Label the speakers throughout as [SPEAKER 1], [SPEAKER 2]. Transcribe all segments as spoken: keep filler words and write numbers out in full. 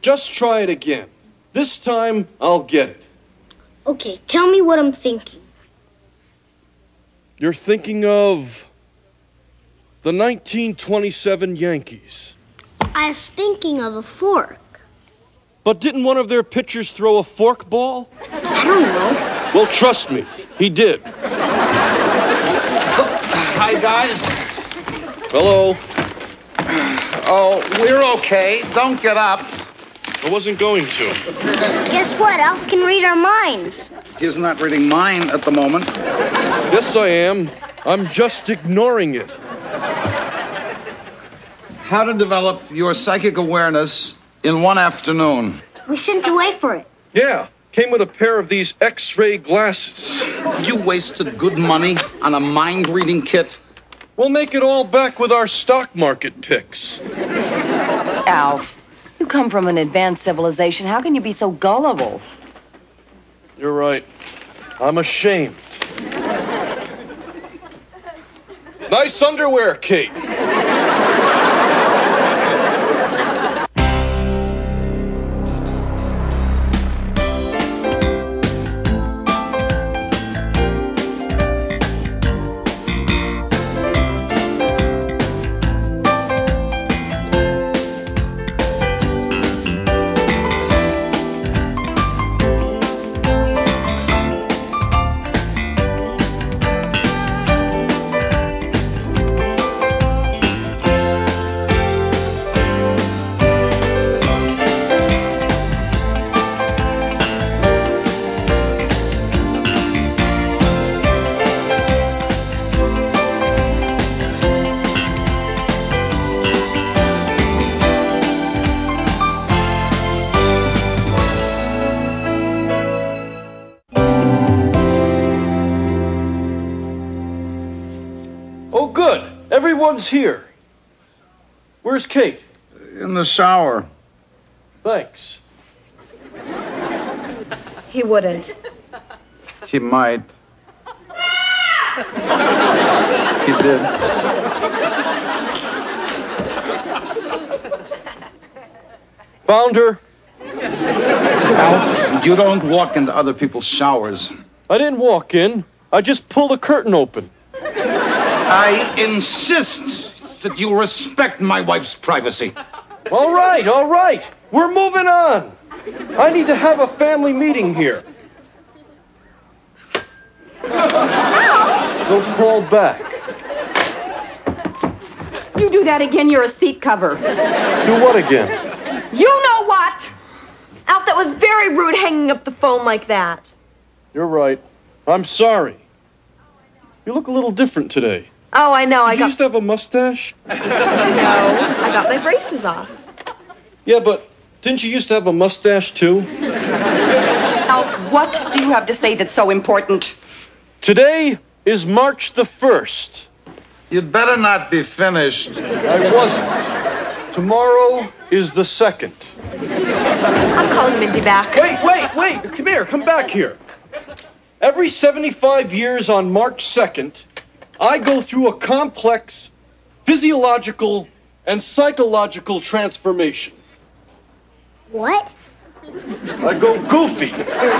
[SPEAKER 1] Just try it again. This time, I'll get it.
[SPEAKER 2] Okay, tell me what I'm thinking.
[SPEAKER 1] You're thinking of the nineteen twenty-seven Yankees.
[SPEAKER 2] I was thinking of a fork.
[SPEAKER 1] But didn't one of their pitchers throw a fork ball?
[SPEAKER 2] I don't know.
[SPEAKER 1] Well, trust me, he did.
[SPEAKER 3] Hi, guys.
[SPEAKER 1] Hello.
[SPEAKER 3] Oh, we're okay. Don't get up.
[SPEAKER 1] I wasn't going to.
[SPEAKER 2] Guess what? Alf can read our minds.
[SPEAKER 3] He's not reading mine at the moment.
[SPEAKER 1] Yes, I am. I'm just ignoring it.
[SPEAKER 3] How to develop your psychic awareness in one afternoon.
[SPEAKER 2] We sent you away for it.
[SPEAKER 1] Yeah, came with a pair of these X-ray glasses.
[SPEAKER 3] You wasted good money on a mind-reading kit.
[SPEAKER 1] We'll make it all back with our stock market picks.
[SPEAKER 4] Alf, you come from an advanced civilization. How can you be so gullible?
[SPEAKER 1] You're right. I'm ashamed. Nice underwear, Kate. Oh, good. Everyone's here. Where's Kate?
[SPEAKER 3] In the shower.
[SPEAKER 1] Thanks.
[SPEAKER 4] He wouldn't.
[SPEAKER 3] He might. He did.
[SPEAKER 1] Found her.
[SPEAKER 3] Alf, you don't walk into other people's showers.
[SPEAKER 1] I didn't walk in. I just pulled the curtain open.
[SPEAKER 3] I insist that you respect my wife's privacy.
[SPEAKER 1] All right, all right. We're moving on. I need to have a family meeting here. Go crawl back.
[SPEAKER 4] You do that again, you're a seat cover.
[SPEAKER 1] Do what again?
[SPEAKER 4] You know what? Alf, that was very rude hanging up the phone like that.
[SPEAKER 1] You're right. I'm sorry. You look a little different today.
[SPEAKER 4] Oh, I know, I
[SPEAKER 1] Did you
[SPEAKER 4] got...
[SPEAKER 1] used to have a mustache?
[SPEAKER 4] No, I got my braces off.
[SPEAKER 1] Yeah, but didn't you used to have a mustache too?
[SPEAKER 4] Alf, what do you have to say that's so important?
[SPEAKER 1] Today is March the first.
[SPEAKER 3] You'd better not be finished.
[SPEAKER 1] I wasn't. Tomorrow is the second.
[SPEAKER 4] I'm calling Mindy back.
[SPEAKER 1] Wait, wait, wait. Come here. Come back here. Every seventy-five years on March second, I go through a complex physiological and psychological transformation.
[SPEAKER 2] What?
[SPEAKER 1] I go goofy.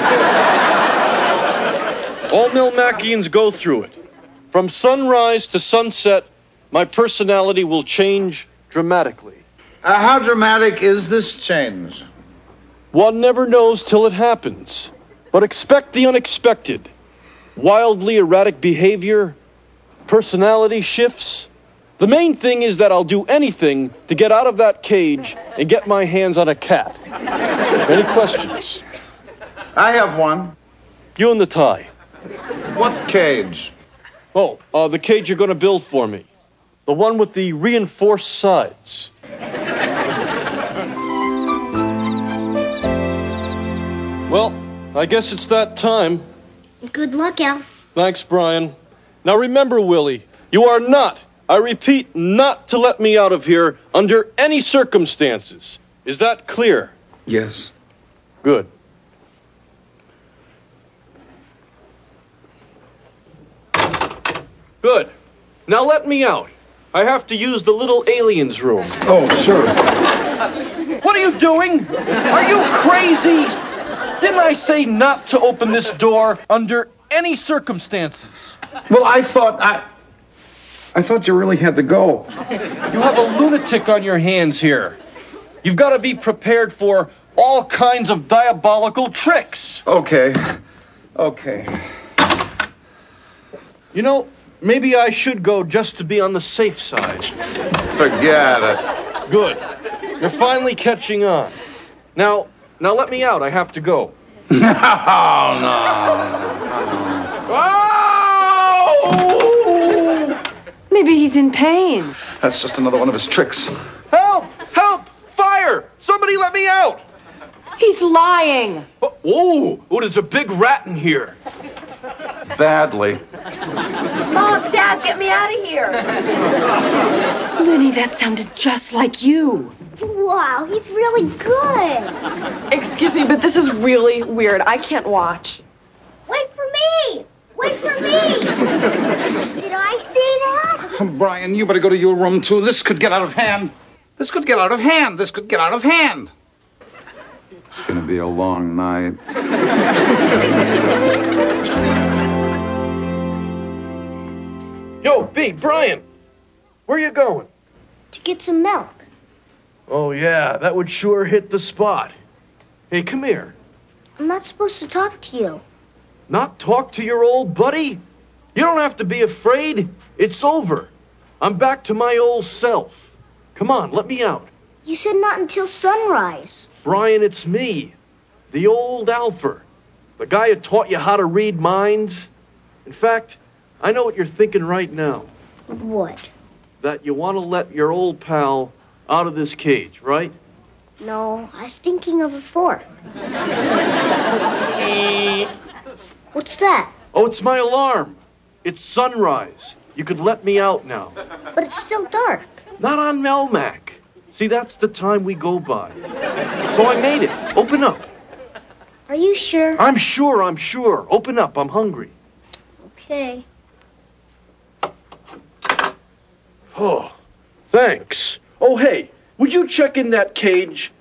[SPEAKER 1] All Milmacians go through it. From sunrise to sunset, my personality will change dramatically.
[SPEAKER 3] Uh, how dramatic is this change?
[SPEAKER 1] One never knows till it happens. But expect the unexpected. Wildly erratic behavior, personality shifts. The main thing is that I'll do anything to get out of that cage and get my hands on a cat. Any questions?
[SPEAKER 3] I have one.
[SPEAKER 1] You and the tie.
[SPEAKER 3] What cage?
[SPEAKER 1] Oh, uh, the cage you're going to build for me. The one with the reinforced sides. Well, I guess it's that time.
[SPEAKER 2] Good luck, Alf.
[SPEAKER 1] Thanks, Brian. Now remember, Willie, you are not, I repeat, not to let me out of here under any circumstances. Is that clear?
[SPEAKER 3] Yes.
[SPEAKER 1] Good. Good. Now let me out. I have to use the little aliens room.
[SPEAKER 3] Oh, sure.
[SPEAKER 1] Wait! What are you doing? Are you crazy? Didn't I say not to open this door under any circumstances?
[SPEAKER 3] Well, I thought I... I thought you really had to go.
[SPEAKER 1] You have a lunatic on your hands here. You've got to be prepared for all kinds of diabolical tricks.
[SPEAKER 3] Okay. Okay.
[SPEAKER 1] You know, maybe I should go just to be on the safe side.
[SPEAKER 3] Forget it.
[SPEAKER 1] Good. You're finally catching on. Now, now let me out. I have to go.
[SPEAKER 3] No, no.
[SPEAKER 1] Oh!
[SPEAKER 4] Maybe he's in pain.
[SPEAKER 3] That's just another one of his tricks.
[SPEAKER 1] Help! Help! Fire! Somebody let me out!
[SPEAKER 4] He's lying.
[SPEAKER 1] Oh, oh, oh, there's a big rat in here.
[SPEAKER 3] Badly.
[SPEAKER 5] Mom, Dad, get me out of here.
[SPEAKER 4] Lenny, that sounded just like you.
[SPEAKER 2] Wow, he's really good.
[SPEAKER 5] Excuse me, but this is really weird. I can't watch.
[SPEAKER 2] Wait for me! Wait for me! Did I say that?
[SPEAKER 3] Brian, you better go to your room, too. This could get out of hand. This could get out of hand. This could get out of hand. It's gonna be a long night.
[SPEAKER 1] Yo, B, Brian, where you going?
[SPEAKER 2] To get some milk.
[SPEAKER 1] Oh, yeah, that would sure hit the spot. Hey, come here.
[SPEAKER 2] I'm not supposed to talk to you.
[SPEAKER 1] Not talk to your old buddy? You don't have to be afraid. It's over. I'm back to my old self. Come on, let me out.
[SPEAKER 2] You said not until sunrise.
[SPEAKER 1] Brian, it's me. The old Alfer. The guy who taught you how to read minds. In fact, I know what you're thinking right now.
[SPEAKER 2] What?
[SPEAKER 1] That you want to let your old pal out of this cage, right?
[SPEAKER 2] No, I was thinking of a fork. What's that?
[SPEAKER 1] Oh, it's my alarm. It's sunrise. You could let me out now.
[SPEAKER 2] But it's still dark.
[SPEAKER 1] Not on Melmac. See, that's the time we go by. So I made it. Open up.
[SPEAKER 2] Are you sure?
[SPEAKER 1] I'm sure, I'm sure. Open up. I'm hungry.
[SPEAKER 2] Okay.
[SPEAKER 1] Oh, thanks. Oh, hey, would you check in that cage?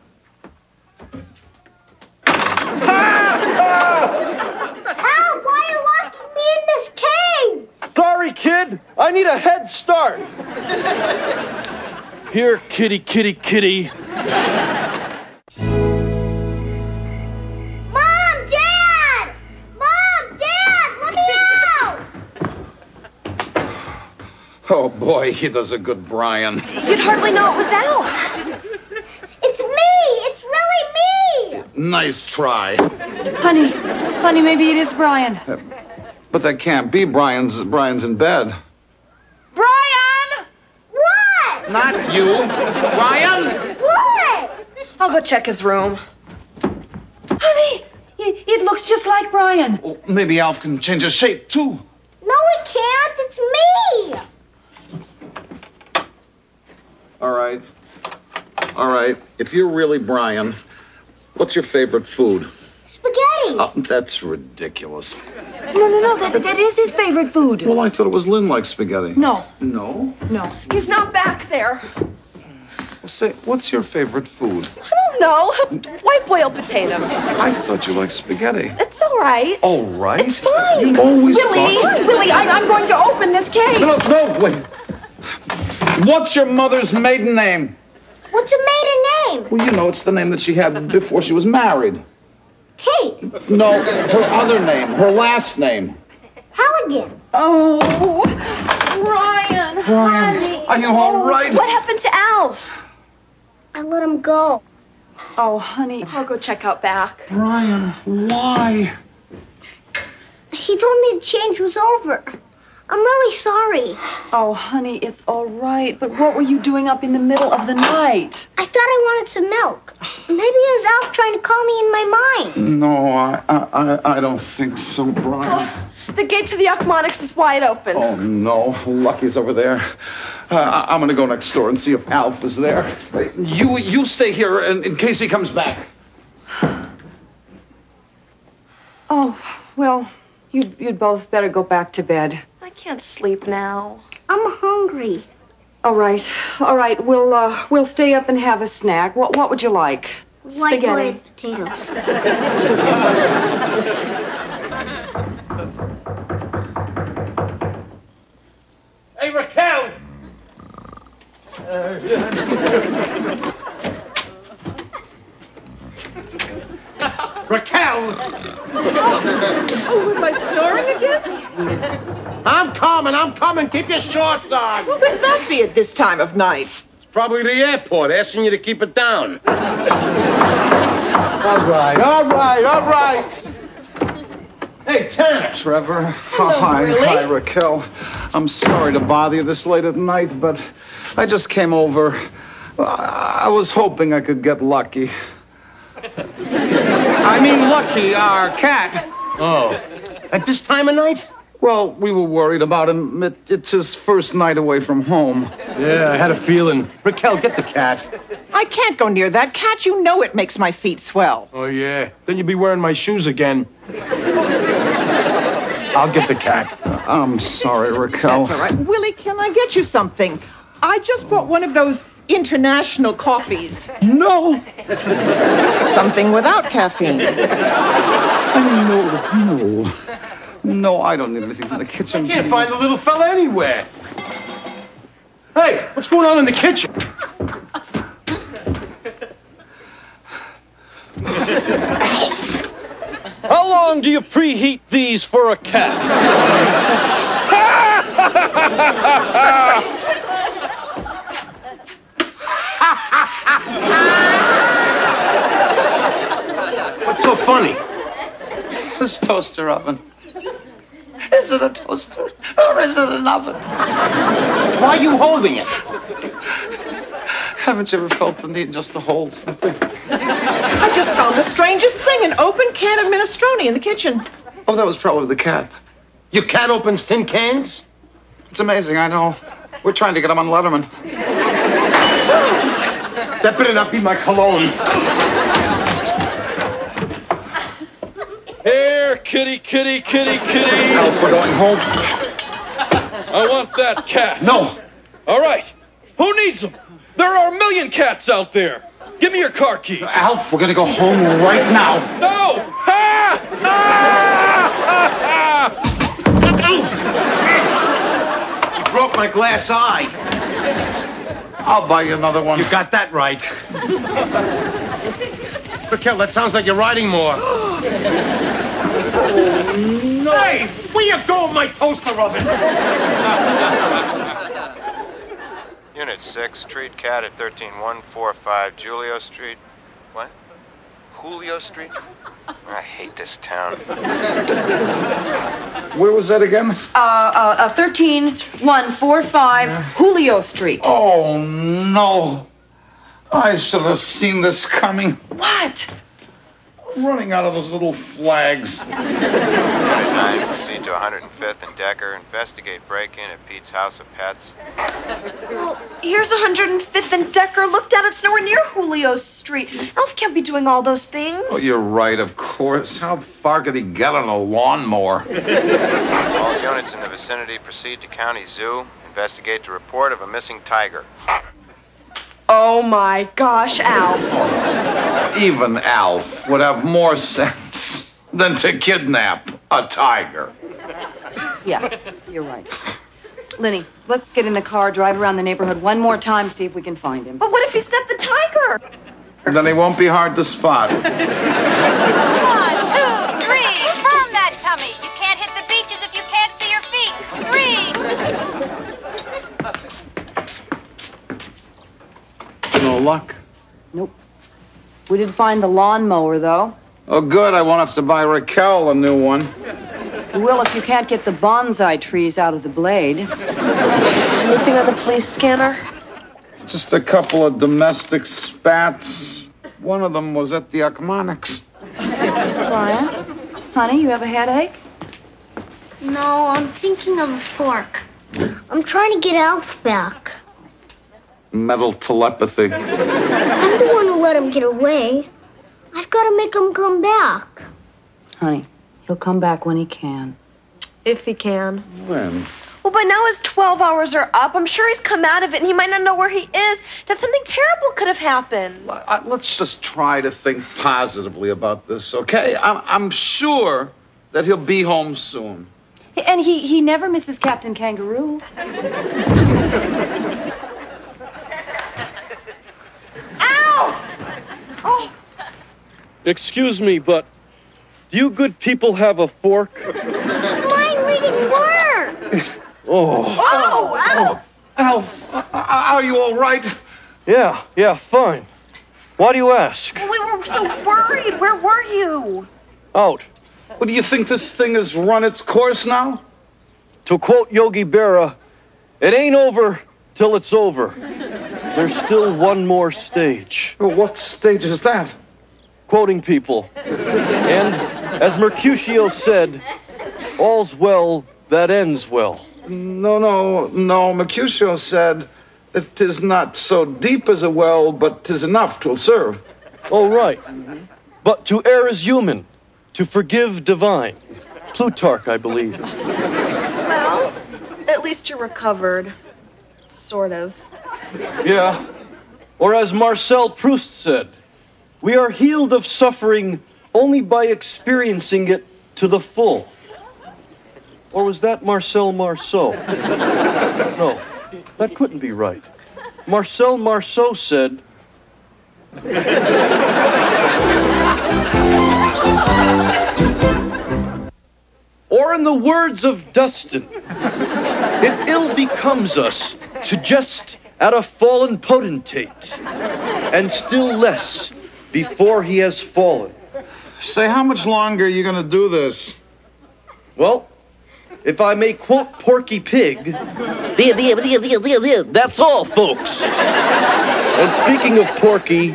[SPEAKER 2] Help! Why are you locking me in this cage?
[SPEAKER 1] Sorry, kid. I need a head start. Here, kitty, kitty, kitty.
[SPEAKER 2] Mom! Dad! Mom! Dad! Let me out!
[SPEAKER 3] Oh, boy, he does a good Brian.
[SPEAKER 5] You'd hardly know it was Alf.
[SPEAKER 2] It's me! It's really me!
[SPEAKER 3] Nice try.
[SPEAKER 4] Honey, honey, maybe it is Brian.
[SPEAKER 3] But that can't be. Brian's Brian's in bed.
[SPEAKER 5] Brian!
[SPEAKER 2] What?
[SPEAKER 3] Not you. Brian!
[SPEAKER 2] What?
[SPEAKER 5] I'll go check his room.
[SPEAKER 4] Honey, it, it looks just like Brian.
[SPEAKER 3] Well, maybe Alf can change his shape, too.
[SPEAKER 2] No, it can't. It's me!
[SPEAKER 3] All right. All right. If you're really Brian, what's your favorite food?
[SPEAKER 2] Spaghetti.
[SPEAKER 3] Oh, that's ridiculous.
[SPEAKER 4] No, no, no, that, that is his favorite food.
[SPEAKER 3] Well, I thought it was Lynn likes spaghetti.
[SPEAKER 4] No,
[SPEAKER 3] No?
[SPEAKER 4] no.
[SPEAKER 5] He's not back there.
[SPEAKER 3] Well, say, what's your favorite food?
[SPEAKER 5] I don't know. White boiled potatoes.
[SPEAKER 3] I thought you liked spaghetti.
[SPEAKER 5] It's all right.
[SPEAKER 3] All right.
[SPEAKER 5] It's fine.
[SPEAKER 3] You always
[SPEAKER 5] Willie,
[SPEAKER 3] thought...
[SPEAKER 5] Willie, I, I'm going to open this cage.
[SPEAKER 3] No, no, wait. What's your mother's maiden name?
[SPEAKER 2] What's a maiden name?
[SPEAKER 3] Well, you know, it's the name that she had before she was married.
[SPEAKER 2] Kate.
[SPEAKER 3] No, her other name, her last name.
[SPEAKER 2] Halligan.
[SPEAKER 5] Oh, Brian.
[SPEAKER 3] Brian, are you all right?
[SPEAKER 5] What happened to Alf?
[SPEAKER 2] I let him go.
[SPEAKER 5] Oh, honey, I'll go check out back.
[SPEAKER 3] Brian, why?
[SPEAKER 2] He told me the change was over. I'm really sorry.
[SPEAKER 4] Oh, honey, it's all right. But what were you doing up in the middle of the night?
[SPEAKER 2] I thought I wanted some milk. Maybe it was Alf trying to call me in my mind.
[SPEAKER 3] No, I, I, I don't think so, Brian.
[SPEAKER 5] Oh, the gate to the Achmonics is wide open.
[SPEAKER 3] Oh, no. Lucky's over there. Uh, I- I'm going to go next door and see if Alf is there. You, you stay here in, in case he comes back.
[SPEAKER 4] Oh, well, you'd, you'd both better go back to bed.
[SPEAKER 5] I can't sleep now.
[SPEAKER 2] I'm hungry.
[SPEAKER 4] All right, all right. We'll uh, we'll stay up and have a snack. What what would you like?
[SPEAKER 2] White boiled potatoes.
[SPEAKER 1] Hey, Raquel! Raquel!
[SPEAKER 6] Oh, was I snoring again?
[SPEAKER 1] I'm coming, I'm coming. Keep your shorts on.
[SPEAKER 6] Who would that be at this time of night?
[SPEAKER 1] It's probably the airport asking you to keep it down. All right, all right, all right. Hey, Tanner.
[SPEAKER 3] Trevor. Hi,
[SPEAKER 6] Willie.
[SPEAKER 3] hi, Raquel. I'm sorry to bother you this late at night, but I just came over. I was hoping I could get lucky. I mean, Lucky, our cat.
[SPEAKER 1] Oh, at this time of night?
[SPEAKER 3] Well, we were worried about him. It, it's his first night away from home.
[SPEAKER 1] Yeah, I had a feeling. Raquel, get the cat.
[SPEAKER 6] I can't go near that cat. You know it makes my feet swell.
[SPEAKER 1] Oh, yeah. Then you'll be wearing my shoes again. I'll get the cat.
[SPEAKER 3] I'm sorry, Raquel.
[SPEAKER 6] That's all right. Willie, can I get you something? I just bought one of those international coffees.
[SPEAKER 3] No.
[SPEAKER 6] Something without caffeine.
[SPEAKER 3] No, no. No, I don't need anything from the kitchen.
[SPEAKER 1] Can't find the little fella anywhere. Hey, what's going on in the kitchen? How long do you preheat these for a cat? What's so funny?
[SPEAKER 3] This toaster oven. Is it a toaster or is it an oven?
[SPEAKER 1] Why are you holding it?
[SPEAKER 3] Haven't you ever felt the need just to hold something?
[SPEAKER 6] I just found the strangest thing, an open can of minestrone in the kitchen.
[SPEAKER 3] Oh, that was probably the cat.
[SPEAKER 1] Your cat opens tin cans?
[SPEAKER 3] It's amazing, I know. We're trying to get him on Letterman.
[SPEAKER 1] That better not be my cologne. Here, kitty, kitty, kitty, kitty.
[SPEAKER 3] Alf, we're going home.
[SPEAKER 1] I want that cat.
[SPEAKER 3] No.
[SPEAKER 1] All right. Who needs them? There are a million cats out there. Give me your car keys.
[SPEAKER 3] Alf, we're gonna go home right now.
[SPEAKER 1] No! Ah! Ah! Ah! You broke my glass eye.
[SPEAKER 3] I'll buy you another one.
[SPEAKER 1] You got that right. Raquel, that sounds like you're riding more. Oh, no. Hey, where you go with my toaster oven?
[SPEAKER 7] Unit six, treat cat at thirteen one four five Julio Street. What? Julio Street? I hate this town.
[SPEAKER 3] Where was that again?
[SPEAKER 4] Uh, uh, uh thirteen one four five Julio Street.
[SPEAKER 3] Oh, no. I should have seen this coming.
[SPEAKER 4] What?
[SPEAKER 3] Running out of those little flags.
[SPEAKER 7] Unit nine, proceed to one hundred fifth and Decker. Investigate break-in at Pete's House of Pets.
[SPEAKER 5] Well, here's one hundred fifth and Decker. Look down, it's nowhere near Julio Street. Elf can't be doing all those things.
[SPEAKER 3] Oh, you're right, of course. How far could he get on a lawnmower?
[SPEAKER 7] All units in the vicinity proceed to County Zoo. Investigate the report of a missing tiger.
[SPEAKER 5] Oh my gosh, Alf.
[SPEAKER 3] Even Alf would have more sense than to kidnap a tiger.
[SPEAKER 4] Yeah, you're right. Lenny, let's get in the car, drive around the neighborhood one more time, see if we can find him.
[SPEAKER 5] But what if he's got the tiger?
[SPEAKER 3] Then he won't be hard to spot.
[SPEAKER 8] One, two, three. Firm that tummy. You can't hit the beaches if you can't see your feet. Three.
[SPEAKER 3] No luck.
[SPEAKER 4] Nope. We did find the lawnmower, though.
[SPEAKER 3] Oh, good. I won't have to buy Raquel a new one.
[SPEAKER 4] You will if you can't get the bonsai trees out of the blade.
[SPEAKER 5] Anything on the police scanner?
[SPEAKER 3] Just a couple of domestic spats. One of them was at the Achmonics.
[SPEAKER 4] Brian? Honey, you have a headache?
[SPEAKER 2] No, I'm thinking of a fork. I'm trying to get Alf back.
[SPEAKER 3] Metal telepathy.
[SPEAKER 2] I'm the one who let him get away. I've got to make him come back.
[SPEAKER 4] Honey, he'll come back when he can.
[SPEAKER 5] If he can.
[SPEAKER 3] When?
[SPEAKER 5] Well, Well, by now his twelve hours are up. I'm sure he's come out of it and he might not know where he is. That something terrible could have happened.
[SPEAKER 3] Uh, Let's just try to think positively about this, okay? I'm, I'm sure that he'll be home soon.
[SPEAKER 4] And he, he never misses Captain Kangaroo.
[SPEAKER 5] Ow! Oh.
[SPEAKER 1] Excuse me, but do you good people have a fork?
[SPEAKER 2] Mine didn't work.
[SPEAKER 1] Oh.
[SPEAKER 5] Oh, ow!
[SPEAKER 3] Alf, uh, are you all right?
[SPEAKER 1] Yeah, yeah, fine. Why do you ask?
[SPEAKER 5] We were so worried. Where were you?
[SPEAKER 1] Out.
[SPEAKER 3] Well, do you think this thing has run its course now?
[SPEAKER 1] To quote Yogi Berra, it ain't over till it's over. There's still one more stage.
[SPEAKER 3] Well, what stage is that?
[SPEAKER 1] Quoting people. And, as Mercutio said, all's well that ends well.
[SPEAKER 3] No, no, no. Mercutio said that 'tis not so deep as a well, but 'tis enough 'twill serve.
[SPEAKER 1] Oh, right. But to err is human, to forgive divine. Plutarch, I believe.
[SPEAKER 5] Well, at least you're recovered. Sort of.
[SPEAKER 1] Yeah. Or as Marcel Proust said, we are healed of suffering only by experiencing it to the full. Or was that Marcel Marceau? No, that couldn't be right. Marcel Marceau said... Or in the words of Dustin, it ill becomes us to jest at a fallen potentate, and still less before he has fallen.
[SPEAKER 3] Say, how much longer are you going to do this?
[SPEAKER 1] Well, if I may quote Porky Pig, that's all, folks. And speaking of Porky,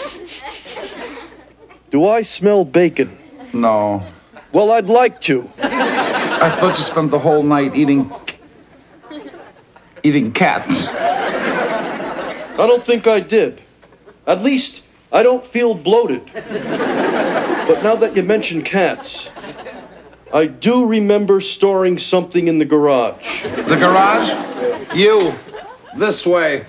[SPEAKER 1] do I smell bacon?
[SPEAKER 3] No.
[SPEAKER 1] Well, I'd like to.
[SPEAKER 3] I thought you spent the whole night eating... eating cats.
[SPEAKER 1] I don't think I did. At least, I don't feel bloated. But now that you mention cats, I do remember storing something in the garage.
[SPEAKER 3] The garage? You. This way.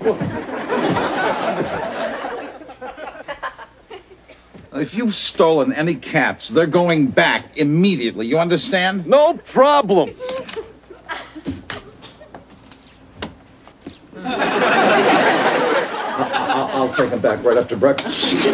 [SPEAKER 3] If you've stolen any cats, they're going back immediately. You understand?
[SPEAKER 1] No problem.
[SPEAKER 3] I'll, I'll take them back right after breakfast.